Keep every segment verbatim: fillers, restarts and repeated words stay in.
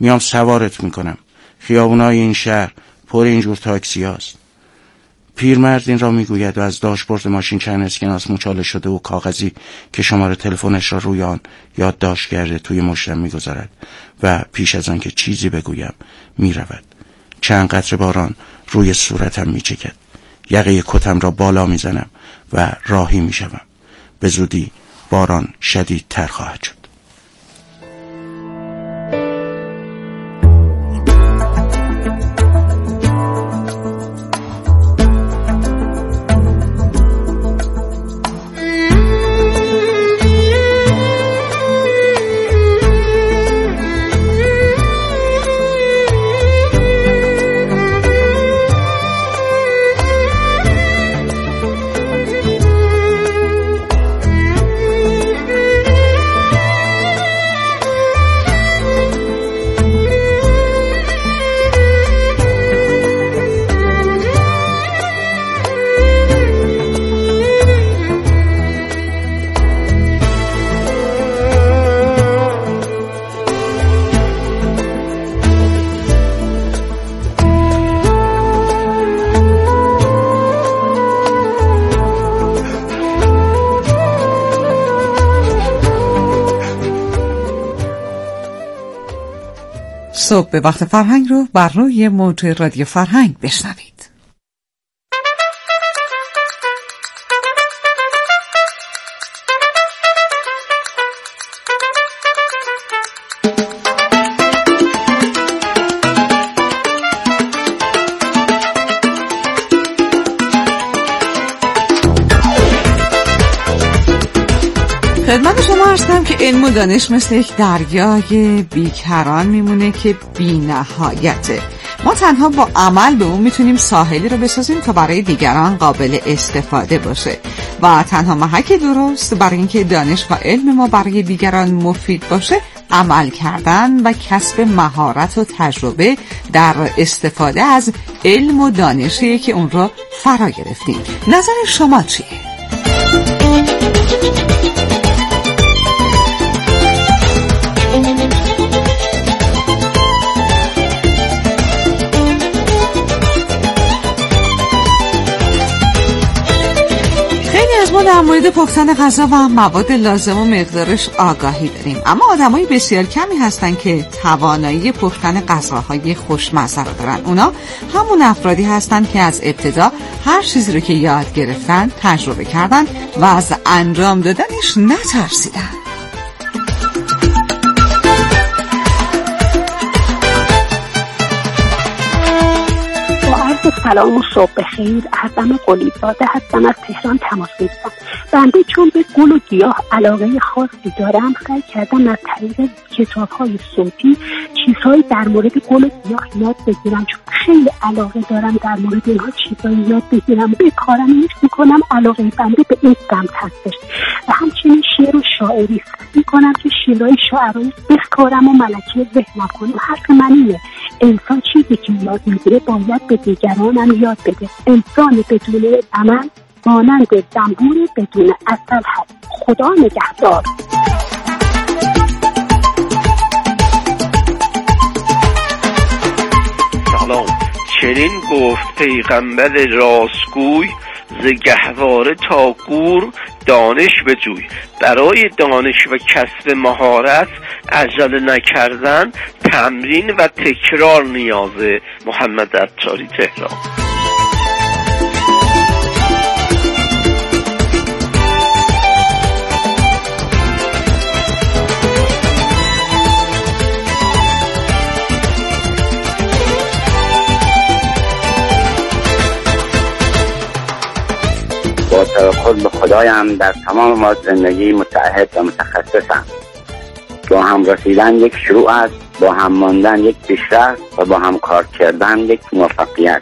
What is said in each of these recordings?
میام سوارت میکنم. خیابونای این شهر پر اینجور تاکسی هاست. پیرمرد این را میگوید و از داشبورد ماشین چند اسکناس مچاله شده و کاغذی که شماره تلفنش را روی آن یادداشت کرده توی مشتم میگذارد و پیش از آن که چیزی بگویم میرود. چند قطره باران روی صورتم میچکد. یقه کتم را بالا میزنم و راهی میشوم. به زودی باران شدیدتر خواهد شد. صبح به وقت فرهنگ رو بر روی موج رادیو فرهنگ بشنوید. خدمت شما عرض کنم که علم و دانش مثل یک دریای بیکران میمونه که بی نهایته. ما تنها با عمل به اون میتونیم ساحلی رو بسازیم تا برای دیگران قابل استفاده باشه و تنها محک درست برای اینکه دانش و علم ما برای دیگران مفید باشه عمل کردن و کسب مهارت و تجربه در استفاده از علم و دانشی که اون رو فرا گرفتیم. نظر شما چیه؟ ما در مورد پختن غذا و مواد لازم و مقدارش آگاهی داریم، اما آدمای بسیار کمی هستن که توانایی پختن غذاهای خوشمزه رو دارن. اونا همون افرادی هستن که از ابتدا هر چیزی رو که یاد گرفتن تجربه کردن و از انجام دادنش نترسیدن. سلام و صبح بخیر. ازم قلیزاده هستم، از تهران تماس میگیرم. بنده چون به گل و گیاه علاقه خاصی دارم، سعی کردم از طریق کتاب‌های صوتی چیزهایی در مورد گل و گیاه یاد بگیرم، چون خیلی علاقه دارم در مورد اینها چیزهایی یاد بگیرم. به کارم نیش میکنم علاقه بنده به این سمت هستش و همچنین شعر و شاعری سعی میکنم که شعرهای شاعران بسکارم و ملکه ذهنم کنم. حرف من اینه، انسان چیزی که یاد میگیره باید به دیگرانم یاد بده. انسان بدون عمل مانند زنبور بدون عسل هست. خدا نگهدار. سلام. چنین گفت پیغمبر راستگوی، ز گهواره تا گور دانش بجوی. برای دانش و کسب مهارت عجله نکردن، تمرین و تکرار نیازه. محمد عطاری، تهران. با توکل به خدایم در تمام ما زندگی متعهد و متخصصم. با هم رسیدن یک شروع است، با هم ماندن یک پیشرفت و با هم کار کردن یک موفقیت.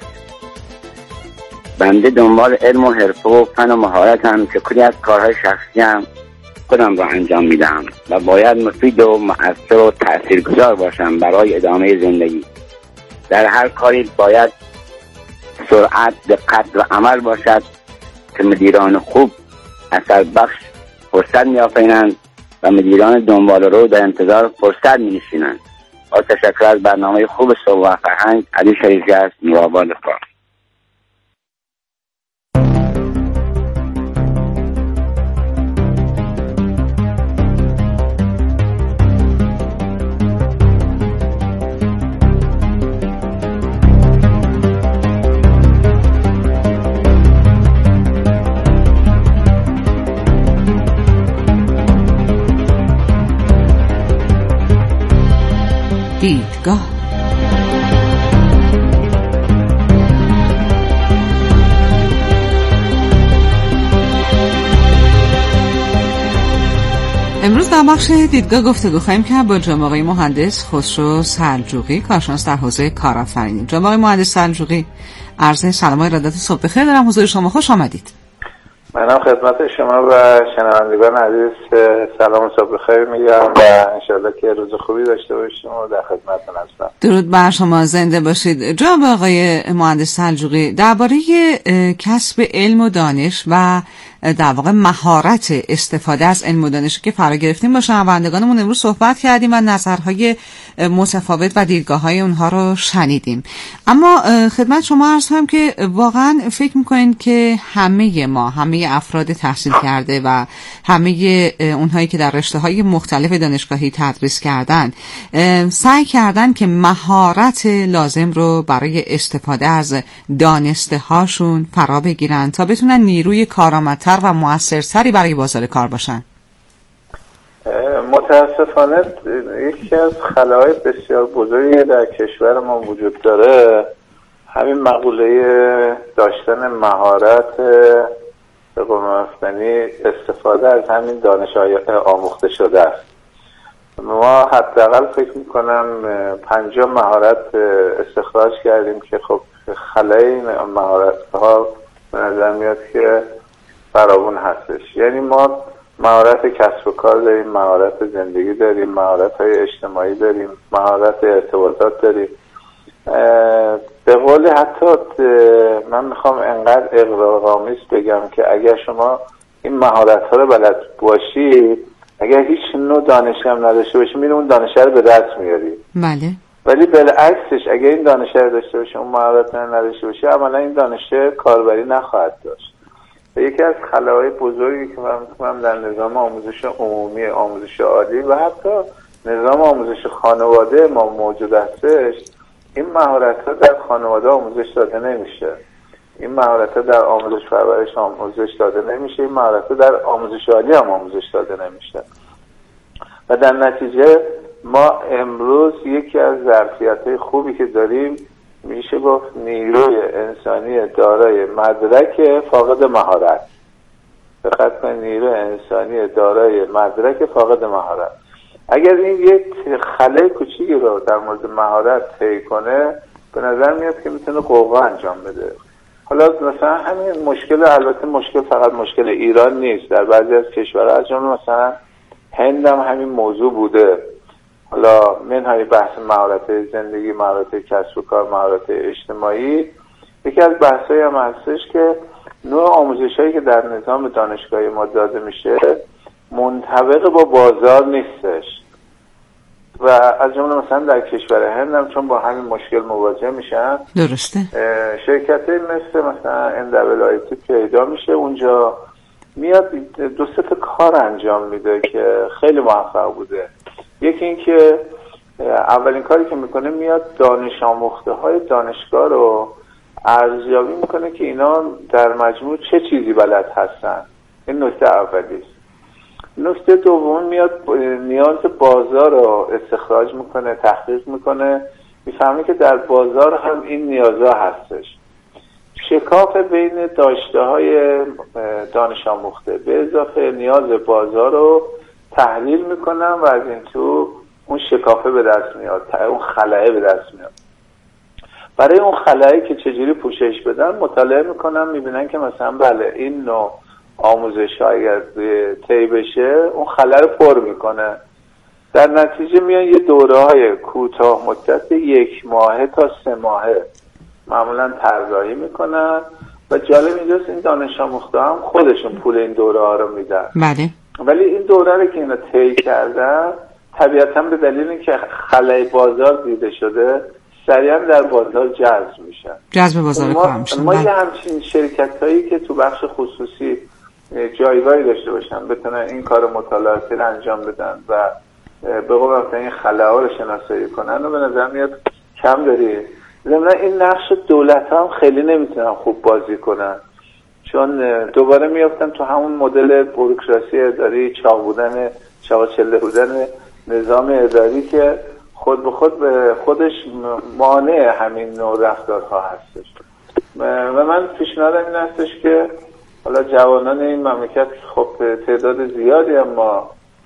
بنده دنبال علم و حرفه و فن و مهارتم که کلی از کارهای شخصیم خودم را انجام میدم و باید مفید و مؤثر و تاثیرگذار باشم برای ادامه زندگی. در هر کاری باید سرعت، دقت و عمل باشد که مدیران خوب اثر بخش فرصت می‌آفرینند و مدیران دنبال رو در انتظار فرصت می‌نشینند. با تشکر از برنامه خوب صبح و فرهنگ. علی شریفی است، نوآباد فارس. دیدگاه. امروز در بخش دیدگاه گفتگو خواهیم کرد با جناب آقای مهندس خسرو سلجوقی، کارشناس در حوزه کارآفرینی. جناب آقای مهندس سلجوقی، عرض سلام و ارادت صبح بخیر دارم حضور شما. خوش آمدید. منم خدمت شما و شنوندگان عزیز سلام و صبح بخیر میگم و انشالله که روز خوبی داشته باشیم و در خدمتتون هستم. درود بر شما، زنده باشید. جناب آقای مهندس سلجوقی، درباره کسب علم و دانش و در واقع مهارت استفاده از علم و دانشی که فرا گرفتیم با شنوندگانمون امروز صحبت کردیم و نظرهای متفاوت و دیدگاه‌های اونها رو شنیدیم. اما خدمت شما عرض کنم که واقعا فکر می‌کنین که همه ما، همه افراد تحصیل کرده و همه اونهایی که در رشته‌های مختلف دانشگاهی تدریس کردن سعی کردن که مهارت لازم رو برای استفاده از دانسته هاشون فرا بگیرن تا بتونن نیروی کارآمدتر و موثرتری برای بازار کار باشن؟ متاسفانه یکی از خلاهای بسیار بزرگی در کشور ما وجود داره همین مقوله داشتن مهارت به قول معروف استفاده از همین دانش آموخته شده است. ما حداقل فکر میکنم پنجاه مهارت استخراج کردیم که خب خلای این مهارت ها به نظر میاد که فراوان هستش. یعنی ما مهارت کسب و کار داریم، مهارت زندگی داریم، مهارت های اجتماعی داریم، مهارت ارتباطات داریم. به قول حتی من میخوام انقدر اغراق‌آمیز بگم که اگر شما این مهارت ها رو بلد باشی، اگر هیچ نوع دانشی هم نداشته باشی میره اون دانشه رو به دست میاری. بله. ولی بالعکسش اگر این دانشه رو داشته باشی، اون مهارت رو نداشته باشی، عملا این دانشه کاربری نخواهد داشت. و یکی از خلاهای بزرگی که من می‌کنم در نظام آموزش عمومی، آموزش عالی و حتی نظام آموزش خانواده ما موجود هستش، این مهارت‌ها در خانواده آموزش داده نمیشه. این مهارت‌ها در آموزش پرورش آموزش داده نمیشه. این مهارت‌ها در آموزش عالی هم آموزش داده نمیشه. و در نتیجه ما امروز یکی از ظرفیت‌های خوبی که داریم میشه گفت نیروی انسانی دارای مدرک فاقد مهارت. دقت کنید، نیروی انسانی دارای مدرک فاقد مهارت. اگر این یک خلای کوچیکی رو در مورد مهارت طی کنه، به نظر میاد که میتونه قوقا انجام بده. حالا مثلا همین مشکل، البته مشکل فقط مشکل ایران نیست، در بعضی از کشورها از جمله مثلا هند هم همین موضوع بوده. حالا منهای بحث مهارت زندگی، مهارت کسب و کار، مهارت اجتماعی، یکی از بحثایی هم هستش که نوع آموزش‌هایی که در نظام دانشگاهی ما داده میشه منطبق با بازار نیستش. و از جمله مثلا در کشور هند هم چون با همین مشکل مواجه میشن، درسته، شرکت‌های مثل مثلا ان دبلیو آی تی پیدا میشه، اونجا میاد دو سه تا کار انجام میده که خیلی موفق بوده. یکی این که اولین کاری که میکنه میاد دانش آموخته های دانشگاه رو ارزیابی میکنه که اینا در مجموع چه چیزی بلد هستن. این نکته اولیه. نکته دوم میاد نیاز بازار رو استخراج میکنه، تحقیق میکنه، میفهمه که در بازار هم این نیازها هستش. شکاف بین داشته های دانش آموخته به اضافه نیاز بازار رو تحلیل میکنن و از این تو اون شکافه به دست میاد، اون خلأ به دست میاد. برای اون خلأی که چجوری پوشش بدن مطالعه میکنن، میبینن که مثلا بله این نوع آموزش اگر طی بشه اون خلأ رو پر میکنه. در نتیجه میان یه دوره های کوتاه مدت یک ماهه تا سه ماهه معمولا طراحی میکنن و جالب اینجاست این دانش آموخته هم خودشون پول این دوره ها رو میدن. بله. ولی این دوره رو که اینا طی کردن طبیعتا به دلیل اینکه خلای بازار دیده شده سریعا در بازار جذب میشن، جذب بازار کار میشن. ما یه همچین شرکت هایی که تو بخش خصوصی جایگاهی داشته باشن، بتونن این کار مطالعاتی رو انجام بدن و به قول معروف این خلاها رو شناسایی کنن و به نظر میاد کم داری. ضمن این نقش دولت هم خیلی نمیتونن خوب بازی کنن، چون دوباره میافتن تو همون مدل بوروکراسی اداری، چاق بودن، چاقاچله بودن نظام اداری که خود به خود به خودش مانع همین نوع رفتارها هستش. و من پیشنهادم این هستش که حالا جوانان این مملکت خب تعداد زیادی اما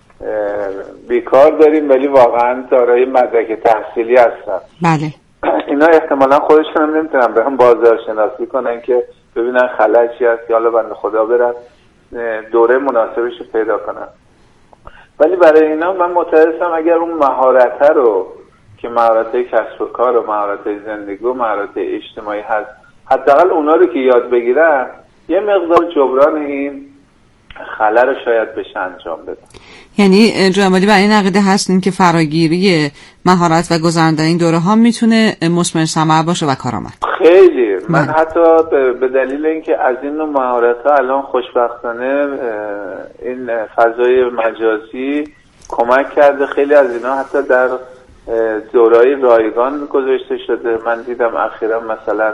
بیکار داریم ولی واقعا دارای مدرک تحصیلی هستن. بله. اینا احتمالا خودشون هم نمیتونن به هم بازار شناسی کنن که ببینن خلأ چی هست یا حالا بنده خدا برن دوره مناسبش رو پیدا کنن. ولی برای اینا من معتقدم اگر اون مهارت رو که مهارت کسب و کار و مهارت زندگی و مهارت اجتماعی هست، حداقل اونا رو که یاد بگیرن یه مقدار جبران این خلأ رو شاید بشه انجام بده. یعنی جنابعالی بر این عقیده هستین که فراگیری مهارت و گذراندن این دوره ها میتونه مثمر ثمر باشه و کارآمد؟ خیلی. من حتی به دلیل اینکه از این نوع مهارت ها الان خوشبختانه این فضای مجازی کمک کرده، خیلی از اینا حتی در دوره‌های رایگان گذاشته شده. من دیدم اخیرا مثلا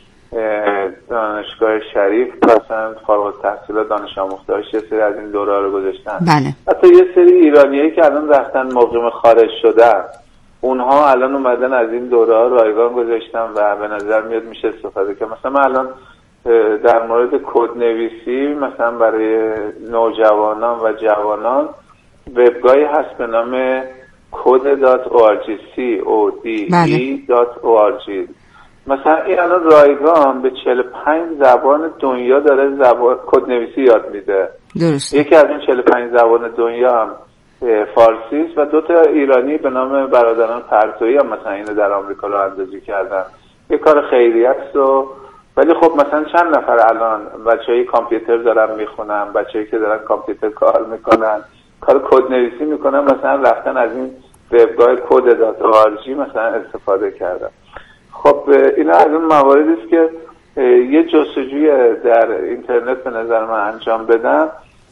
دانشگاه شریف مثلا فارغ التحصیلات دانش آموخته‌هاش یه سری از این دوره‌ها رو گذاشتن. بله. حتی یه سری ایرانیایی که الان رفتن مقیم خارج شدن اونها الان اومدن از این دوره‌ها رایگان گذاشتن و به نظر میاد میشه استفاده کرد. مثلا من الان در مورد کدنویسی مثلا برای نوجوانان و جوانان وبگاهی هست به نام کد دات او آر جی سی او دی ای دات او آر جی. مثلا این الان رایگان به چهل و پنج زبان دنیا داره زبان کدنویسی یاد میده. درست. یکی از این چهل و پنج زبان دنیا هم فارسی است و دو تا ایرانی به نام برادران پرتویی هم مثلا اینو در آمریکا راه اندازی کردن. یه کار خیریه است و ولی خب مثلا چند نفر الان بچهای کامپیوتر دارن میخونن، بچه‌ای که دارن کامپیوتر کار میکنن، کار کدنویسی میکنن، مثلا رفتن از این وبگاه کد دات او آر جی مثلا استفاده کردن. خب اینا از اون مواردی است که یه جستجوی در اینترنت به نظر من انجام بدم.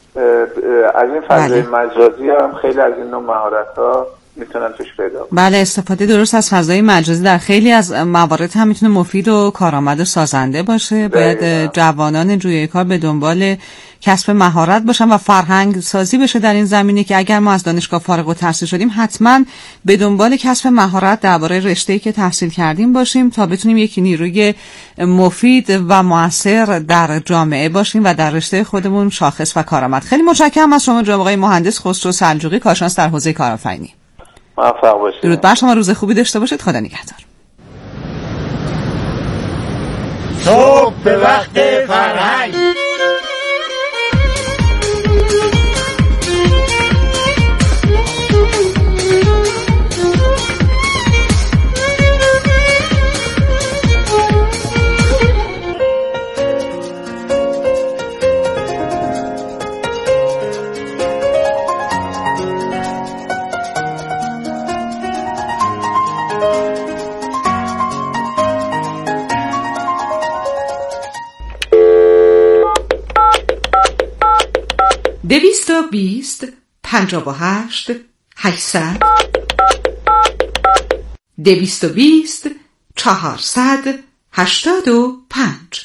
از این فضای مجازی هم خیلی از این نوع مهارت‌ها میتونن توش پیدا کنن. بله، استفاده درست از فضای مجازی در خیلی از موارد هم میتونه مفید و کارآمد و سازنده باشه. باید جوانان جویای کار به دنبال کسب مهارت باشن و فرهنگ سازی بشه در این زمینه که اگر ما از دانشگاه فارغ التحصیل شدیم حتما به دنبال کسب مهارت درباره رشته‌ای که تحصیل کردیم باشیم تا بتونیم یک نیروی مفید و مؤثر در جامعه باشیم و در رشته خودمون شاخص و کارآمد. خیلی متشکرم از شما جناب آقای مهندس خسرو سلجوقی، کارشناس در حوزه کارآفرینی. موفق باشید. درود بر شما، روز خوبی داشته باشید. خدا نگهدار. صبح به وقت فرهنگ. دویست و بیست پنجاه و هشت هشتصد دویست و بیست چهارصد هشتاد و پنج.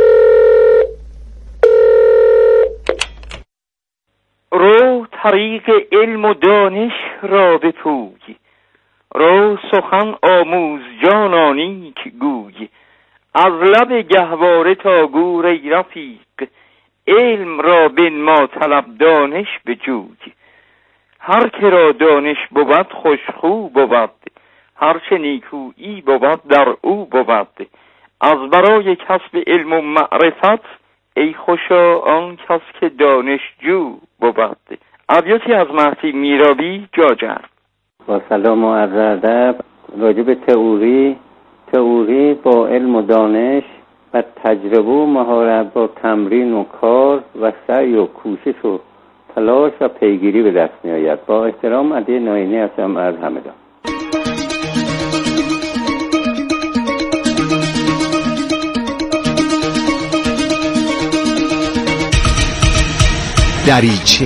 رو طریق علم و دانش را بپوی، رو سخن آموز جانانی که گوی، از لب گهواره تا گور ای رفیق، علم را بنما طلب دانش بجوی. هر که را دانش بود خوشخو بود، هر چه نیکویی بود در او بود. از برای کسب علم و معرفت، ای خوشا آن کس که دانشجو بود. ابیاتی از مهدی میرابی جاجر. با سلام و عرض ادب راجع به تئوری تئوری با علم و دانش و تجربه و مهارت با تمرین و کار و سعی و کوشش و تلاش و پیگیری به دست می آید. با احترام، علی ناینی هستم از همدان. دریچه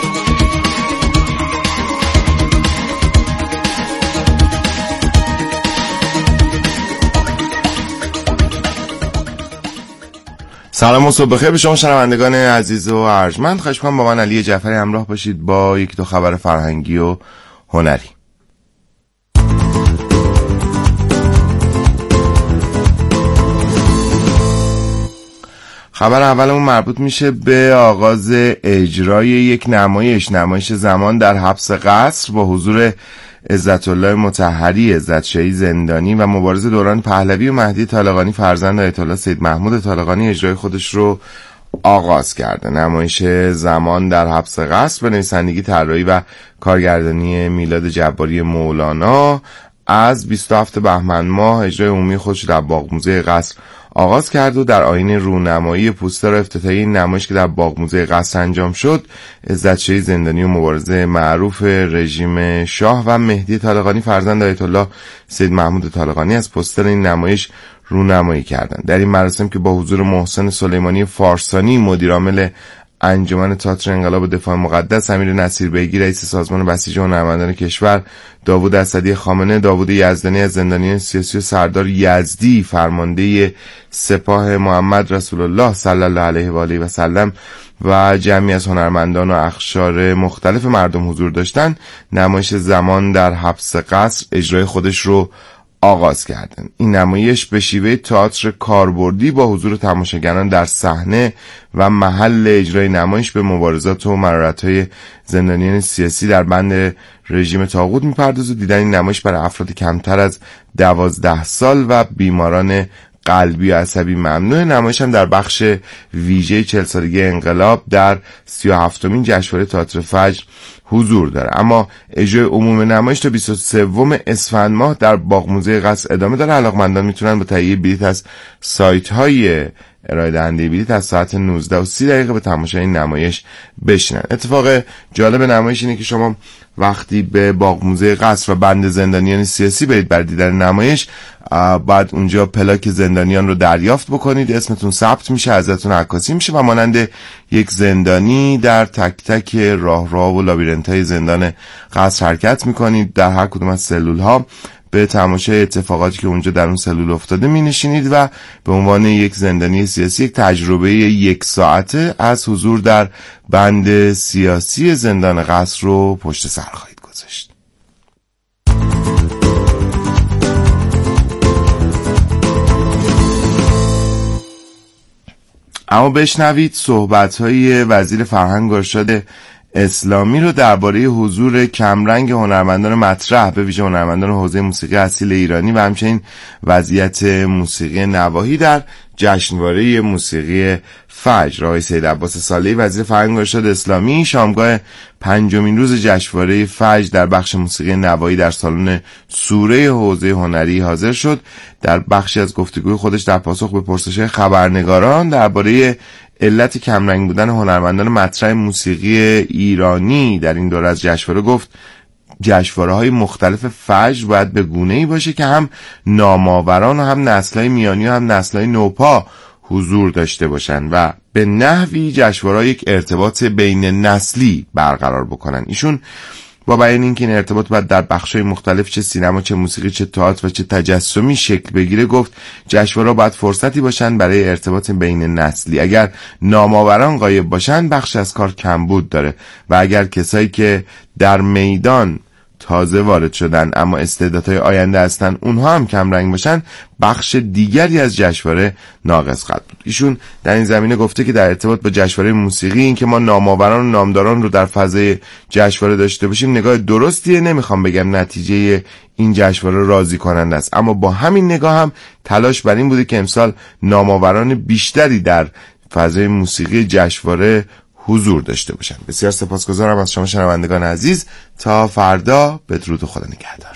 سلام و صبح بخیر به شما شنوندگان عزیز و ارجمند. خواهش می‌کنم با من علی جعفری همراه باشید با یک دو خبر فرهنگی و هنری. خبر اولمون مربوط میشه به آغاز اجرای یک نمایش نمایش زمان در حبس قصر با حضور عزت‌الله مطهری عزتشاهی زندانی و مبارز دوران پهلوی و مهدی طالقانی فرزند آیت الله سید محمود طالقانی اجرای خودش رو آغاز کرده. نمایش زمان در حبس قصر به نویسندگی، طراحی و کارگردانی میلاد جباری مولانا از بیست و هفتم بهمن ماه اجرای عمومی خودش در باغ موزه قصر آغاز کرد و در آیین رونمایی پوستر افتتاحی این نمایش که در باغ موزه قصر انجام شد، عزتشاهی زندانی و مبارزه معروف رژیم شاه و مهدی طالقانی فرزند آیت الله سید محمود طالقانی از پوستر این نمایش رونمایی کردند. در این مراسم که با حضور محسن سلیمانی فارسانی مدیرعامل انجمن تئاتر انقلاب دفاع مقدس، امیر نصیربیگی رئیس سازمان بسیج هنرمندان کشور، داوود اسدی خامنه، داوود یزدانی از زندانیان سیاسی و سردار یزدی فرمانده سپاه محمد رسول الله صلی الله علیه و آله و سلم و جمعی از هنرمندان و اقشار مختلف مردم حضور داشتند، نمایش زمان در حبس قصر اجرای خودش رو آغاز کردن. این نمایش به شیوه تئاتر کاربردی با حضور تماشاگران در صحنه و محل اجرای نمایش به مبارزات و مرارت‌های زندانیان سیاسی در بند رژیم طاغوت می‌پردازه. دیدن این نمایش برای افراد کمتر از دوازده سال و بیماران قلبی و عصبی ممنوع. نمایش هم در بخش ویژه چهل سالگی انقلاب در سی و هفتمین جشنواره تئاتر فجر حضور داره. اما اجرای عموم نمایش تا بیست و سوم اسفند ماه در باغ موزه قصر ادامه داره. علاقمندان میتونن با تهیه بلیط از سایت‌های ارائه دهنده بلیط از ساعت نوزده و سی دقیقه به تماشای این نمایش بشینن. اتفاق جالب نمایش اینه که شما وقتی به باغ موزه قصر و بند زندانیان سیاسی برید برای دیدن نمایش، بعد اونجا پلاک زندانیان رو دریافت بکنید، اسمتون ثبت میشه، ازتون عکاسی میشه و مانند یک زندانی در تک تک راه راه و لابیرنت‌های زندان قصر حرکت میکنید. در هر کدوم از سلول‌ها به تماشای اتفاقاتی که اونجا در اون سلول افتاده می نشینید و به عنوان یک زندانی سیاسی یک تجربه یک ساعته از حضور در بند سیاسی زندان قصر رو پشت سر خواهید گذاشت. اما بشنوید صحبت‌های وزیر فرهنگ و ارشاد اسلامی رو درباره حضور کمرنگ هنرمندان مطرح، به ویژه هنرمندان حوزه موسیقی اصیل ایرانی و همچنین وضعیت موسیقی نواحی در جشنواره موسیقی فجر. آقای سید عباس صالحی وزیر فرهنگ و ارشاد اسلامی شامگاه پنجمین روز جشنواره فجر در بخش موسیقی نواحی در سالن سوره حوزه هنری حاضر شد. در بخشی از گفتگوی خودش در پاسخ به پرسش‌های خبرنگاران درباره علت کمرنگ بودن هنرمندان مطرح موسیقی ایرانی در این دوره از جشنواره گفت جشنواره‌های مختلف فجر باید به گونه‌ای باشه که هم نامآوران و هم نسل‌های میانی و هم نسل‌های نوپا حضور داشته باشن و به نحوی جشنواره‌ها یک ارتباط بین نسلی برقرار بکنن. ایشون با بیان اینکه این ارتباط باید در بخش‌های مختلف چه سینما، چه موسیقی، چه تئاتر و چه تجسمی شکل بگیره، گفت جشنواره‌ها باید فرصتی باشن برای ارتباط بین نسلی. اگر نامآوران غایب باشن بخش از کار کمبود داره و اگر کسایی که در میدان تازه وارد شدن اما استعدادهای آینده هستن اونها هم کم رنگ باشن بخش دیگری از جشنواره ناقص خواهد بود. ایشون در این زمینه گفته که در ارتباط با جشنواره موسیقی این که ما نامآوران و نامداران رو در فضای جشنواره داشته باشیم نگاه درستیه. نمیخوام بگم نتیجه این جشنواره راضی کننده است، اما با همین نگاه هم تلاش بر این بوده که امسال نامآوران بیشتری در فضای موسیقی جشنواره حضور داشته باشن. بسیار سپاسگزارم از شما شنوندگان عزیز. تا فردا، بدرود و خدا نگهدار.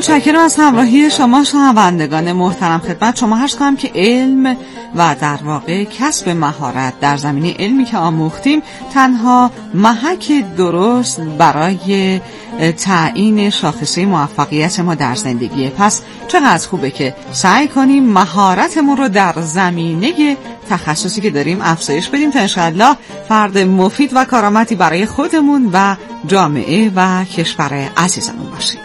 متشکرم از همراهی شما شنوندگان محترم. خدمت شما عرض کنم که علم و در واقع کسب مهارت در زمینه علمی که آموختیم تنها محک درست برای تعیین شاخصه موفقیت ما در زندگیه. پس چقدر خوبه که سعی کنیم مهارتمون رو در زمینه تخصصی که داریم افزایش بدیم تا انشاءالله فرد مفید و کارآمدی برای خودمون و جامعه و کشور عزیزمون باشیم.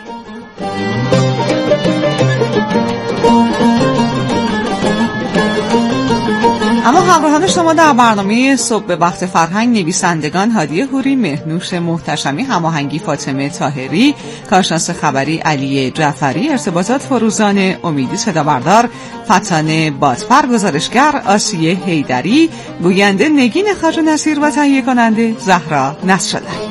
اما همراهان شما در برنامه صبح به وقت فرهنگ نویسندگان هادیه هوری، مهنوش محتشمی، هماهنگی فاطمه طاهری، کارشناس خبری علی جعفری، ارتباطات فروزان امیدی، صدابردار فتانه بادپر، گزارشگر آسیه حیدری، گوینده نگین خواجه نصیر و تهیه کننده زهرا نصراللهی.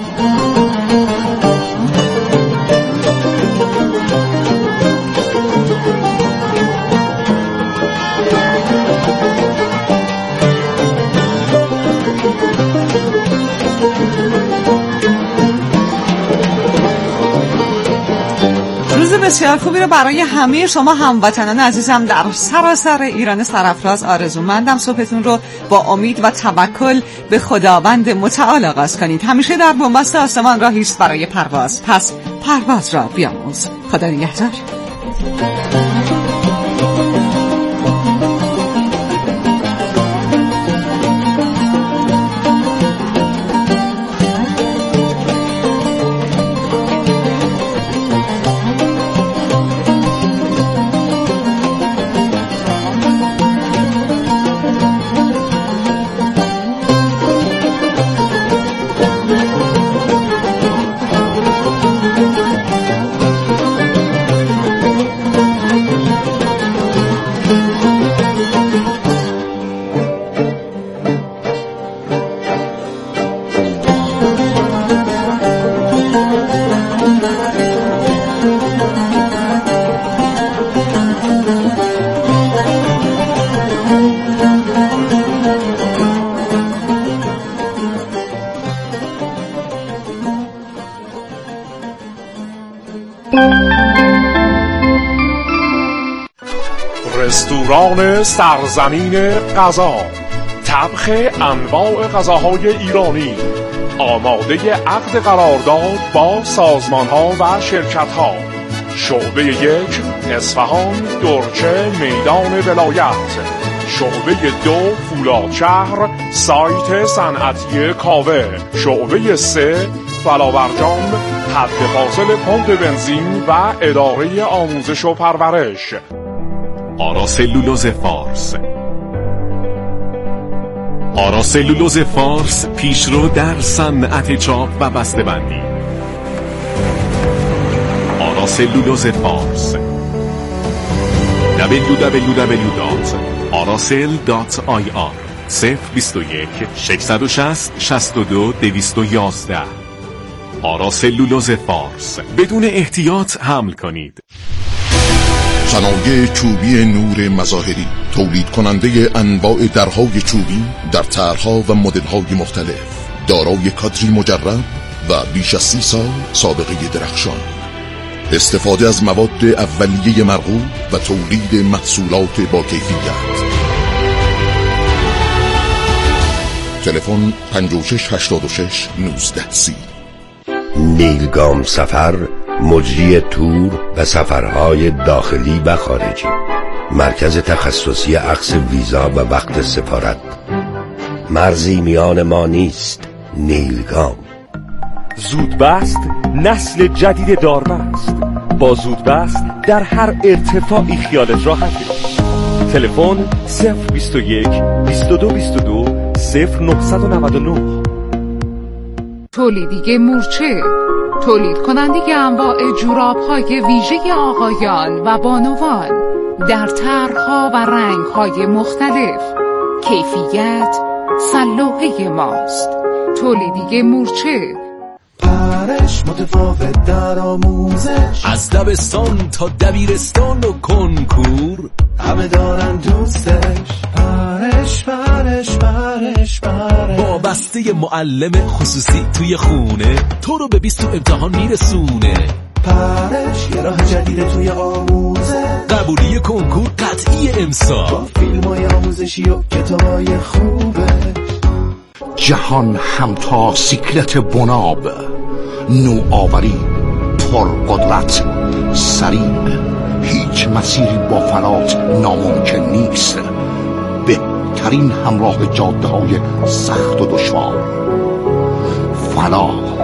بسیار خوبی رو برای همه شما هموطنان عزیزم در سراسر ایران سرافراز آرزومندم. صبحتون رو با امید و توکل به خداوند متعال آغاز کنید. همیشه در بنبست آسمان راهی است برای پرواز، پس پرواز را بیاموز. خدا نگهدار. رستوران سرزمین غذا، طبخ انواع غذاهای ایرانی، آماده عقد قرارداد با سازمان‌ها و شرکت‌ها. شعبه یک اصفهان، درچه، میدان ولایت. شعبه دو فولادشهر، سایت صنعتی کاوه. شعبه سه فلاورجان، حد فاصل پمپ بنزین و اداره آموزش و پرورش. آرا سلولوز فارس. آرا سلولوز فارس پیشرو در صنعت چاپ و بسته‌بندی. آرا سلولوز فارس. دبلیو دبلیو دبلیو دات آراسل دات آی آر صفر بیست و یک ششصد و شصت شصت و دو دویست و یازده. آرا سلولوز فارس. بدون احتیاط حمل کنید. صنایع چوبی نور مظاهری، تولید کننده انواع درهای چوبی در طرح‌ها و مدل‌های مختلف، دارای کادری مجرب و بیش از سی سال سابقه درخشان. استفاده از مواد اولیه مرغوب و تولید محصولات با کیفیت. تلفن پنج شش هشتاد و شش نوزده سی. نیلگام سفر، مجری تور و سفرهای داخلی و خارجی. مرکز تخصصی اخذ ویزا و وقت سفارت. مرزی میان ما نیست. نیلگام. زودبست، نسل جدید داربست. با زودبست در هر ارتفاعی خیالت راحته. تلفن صفر بیست و یک بیست و دو بیست و دو صفر نهصد و نود و نه. تولیدی مورچه، تولید کننده انواع جوراب‌های ویژه آقایان و بانوان در طرح‌ها و رنگ‌های مختلف. کیفیت سلوحه ماست. تولیدی مورچه. پرش متفاوت در آموزش، از دبستان تا دبیرستان و کنکور، همه دارن دوستش. پرش پرش پرش پرش، با بسته معلم خصوصی توی خونه، تو رو به بیست تو امتحان میرسونه. پرش یه راه جدیده توی آموزه، قبولی کنکور قطعی امسال با فیلمای آموزشی و کتابای خوبه. جهان همتا سیکلت بناب، نوآوری، پرقدرت، سریع، هیچ مسیری با فلات ناممکن نیست. بهترین همراه جاده های سخت و دشوار، فلات.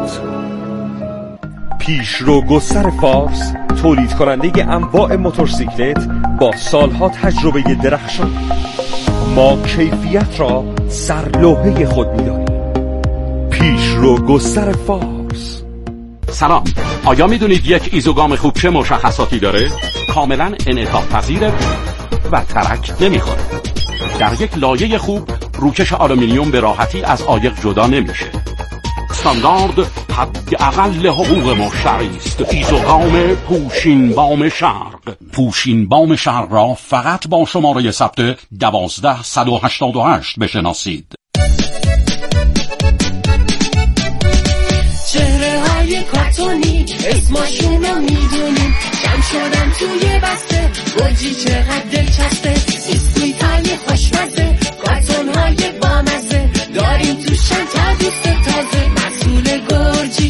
پیشرو گستر فارس، تولید کننده انواع موتورسیکلت با سالها تجربه درخشان. ما کیفیت را سرلوحه خود می‌دانیم. پیشرو گستر فارس. سلام، آیا میدونید یک ایزوگام خوب چه مشخصاتی داره؟ کاملا انعطاف پذیره و ترک نمیخوره. در یک لایه خوب روکش آلومینیوم به راحتی از عایق جدا نمیشه. استاندارد حداقل حقوق مشتری است. ایزوگام پوشین بام شرق. پوشین بام شرق را فقط با شماره ثبت دوازده صد و هشتاد و هشت بشناسید. چهره های کارتونی اسمشون رو میدونیم، جمع شدن توی بسته، گرجی چقدر دلچسبه، بیسکویت های خوشمزه، کارتون های بامزه، داریم توشن تا دوست تازه، مسئول گرجی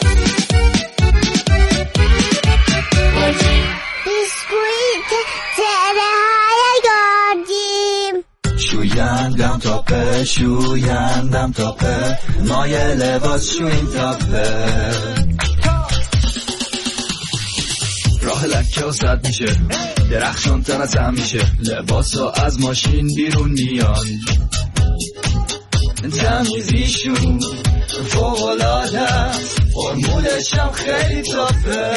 گرجی بیسکویت چهره های گرجیم. شویندم تاپه شویندم تاپه، مای لباس شوین تاپه، راه لکه و زد میشه، درخشان تر از هم میشه، لباس ها از ماشین بیرون میان، تمیزیشون فوق‌العاده است، فرمولش هم خیلی تاپه،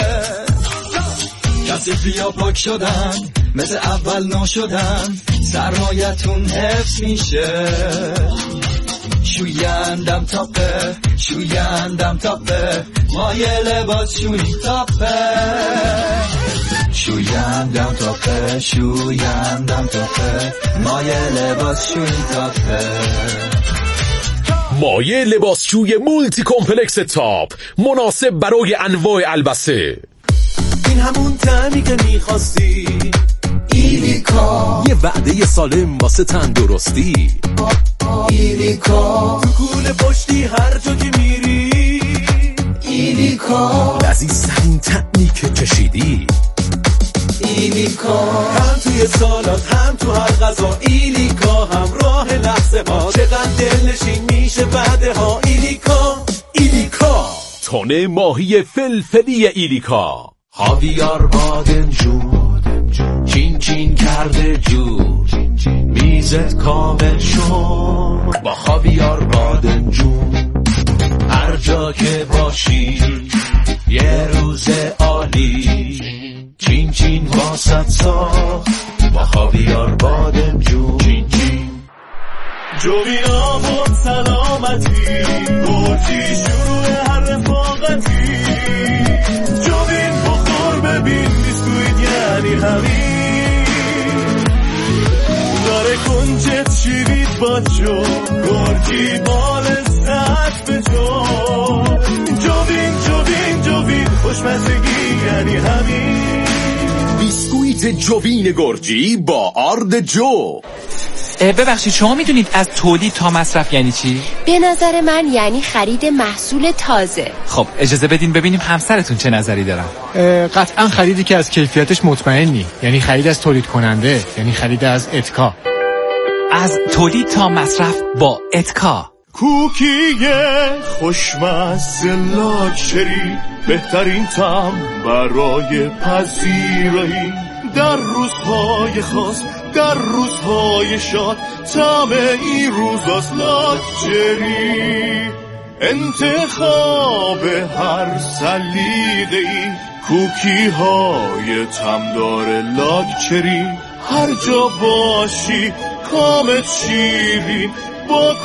کثیفی ها پاک شدن مثل اول نشدن، سرمایتون حفظ میشه، شویندم تاپه شویندم تاپه، مای لباس شوی تاپه، شویندم تاپه شویندم تاپه، مای لباس شوی تاپه. مایع لباسشوی مولتی کمپلکس تاپ، مناسب برای انواع البسه. این همون طعمی که میخواستی، ایلیکا، یه وعده سالم واسه تندرستی. ایلیکا، تو کوله پشتی هر جا که میری، ایلیکا، لذیذترین طعمی که چشیدی. ایلیکا، هم توی سالات هم تو هر غذا، ایلیکا همراه لحظه ها، چقدر دلنشین میشه بعدها، ایلیکا ایلیکا، تونه ماهی فلفلی ایلیکا، خاویار بادمجون، چین چین کرده جور، میزت کامل شد با خاویار بادمجون، هر جا که باشی یه روز عالی، چین چین واسط ساخت با خاویار بادمجون، چین چین جوینا بود سلامتی، گرجی شروع هر رفاقتی، جوین بخور ببین بیسکویت یعنی همین، داره کنجت شیرید با جو، گرجی بالستت به جو، جوین جوین جوین خوشمزگی یعنی همین، بیسکویت جوین گرجی با آرد جو. ببخشید شما میدونید از تولید تا مصرف یعنی چی؟ به نظر من یعنی خرید محصول تازه. خب اجازه بدین ببینیم همسرتون چه نظری دارن. قطعا خریدی که از کیفیتش مطمئنی، یعنی خرید از تولید کننده، یعنی خرید از اتکا. از تولید تا مصرف با اتکا. کوکی خوشمزه لاکچری، بهترین طعم برای پذیرایی، در روزهای خاص در روزهای شاد، طعم این روزاست لاکچری، انتخاب هر سلیقه‌ای، کوکی های طعمدار لاکچری، هر جا باشی کامت شیرین با